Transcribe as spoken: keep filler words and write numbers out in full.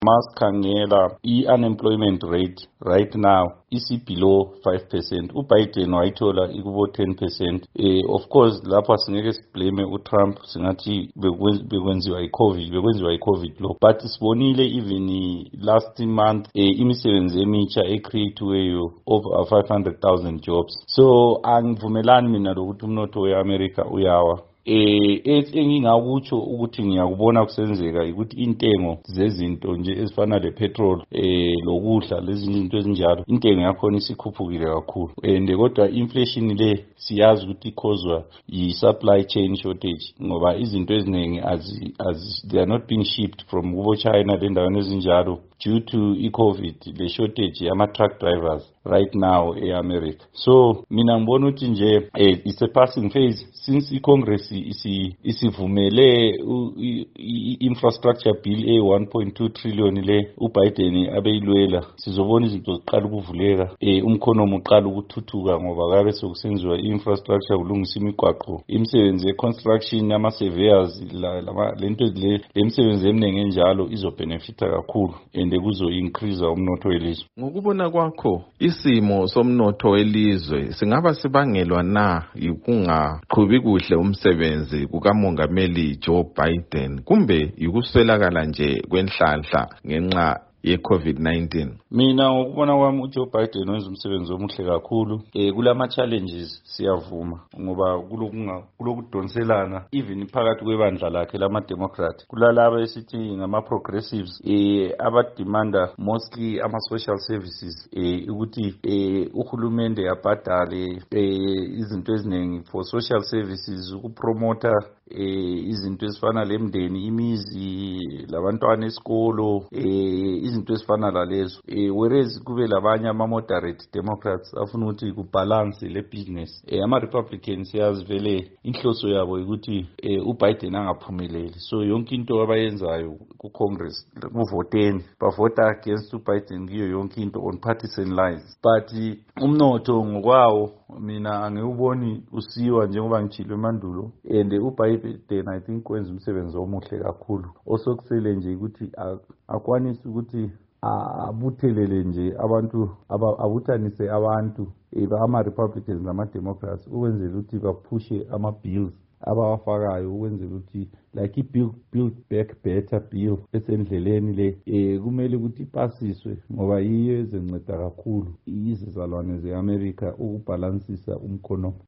Masikhangela i-unemployment rate right now isi below five percent. uBiden wayithola ikubo ten percent. Eh, of course lapha singeke siblame uTrump singathi bekwenziwa iCovid bekwenziwa iCovid lo, but sibonile even last month eh, imisebenzi emitsha ecreateweyo over five hundred thousand jobs. So angivumelani mina lokuthi umnotho weAmerica uyawa. Eh engingakutsho ukuthi ngiyakubona kusenzeka ukuthi intengo zezinto nje ezifana lepetrol eh lokudla lezi zinto ezinjalo intengo yakho isikhuphukile kakhulu, and kodwa inflation le siyazi ukuthi ikhozwa yi-supply chain shortage ngoba izinto eziningi as as they are not being shipped from kubo China lendaweni ezinjalo due to i-COVID, le shortage yama-truck drivers right now e-America. So mina ngibona ukuthi nje eh, it's a passing phase since i-Congress isi isivumele i-infrastructure bill e one point two trillion le uBiden abeyilwela. Sizobona izinto ziqala ukuvuleka, eh umkhonomi uqala ukuthuthuka ngoba kabe sokusenziwa i-infrastructure kulungisa imigwaqo, imisebenzi ye-construction ama-surveyors lento le lemisebenzi eminingi enjalo izobenefita kakhulu and kuzo increase umnotho welizwe. Ngokubona kwakho isimo somnotho welizwe singaba sibangelwa na yikungaqhubi kuhle umsebenzi kukamongameli Joe Biden kumbe yikuswelakala nje kwenhlanhla ngenxa ye-COVID nineteen? Mina ngokubona kwami uJoe Biden wenza umsebenzi omuhle kakhulu. Eh kulama challenges siyavuma ngoba kulokunga kulokudonselana even phakathi kwebandla lakhe lama Democrat. Kulalaba esithi ngama progressives eh abademanda mostly ama social services eh ukuthi eh uhulumende yabhadale eh izinto eziningi for social services ukupromota eh izinto ezifana lemndeni imizi labantwana esikolo eh izinto ezifana lalezo. Eh whereas kube labanye ama moderate Democrats afuna ukuthi kubalance le business. Eh ama Republicans yazivele inhloso yabo ukuthi eh uBiden angaphumeleli, so yonke into abayenzayo ku Congress kuvoteni bavota against uBiden kiyo yonke into on partisan lines. But umnotho ngokwawo mina angiwuboni usiwa njengoba ngitshilo emandulo, and uBiden I think wenza umsebenzi omuhle kakhulu. Osokusele nje ukuthi akwanisa ukuthi abuthelele nje abantu abuthanise abantu ama Republicans nama Democrats ukwenzela ukuthi baphushe ama bills abawafakayo ukwenzela ukuthi like i-build build back better bill esendleleni le eh kumele ukuthi ipasiswe ngoba yiyo ezenceda kakhulu izizalwane ze-America ukubalansisa umkhono.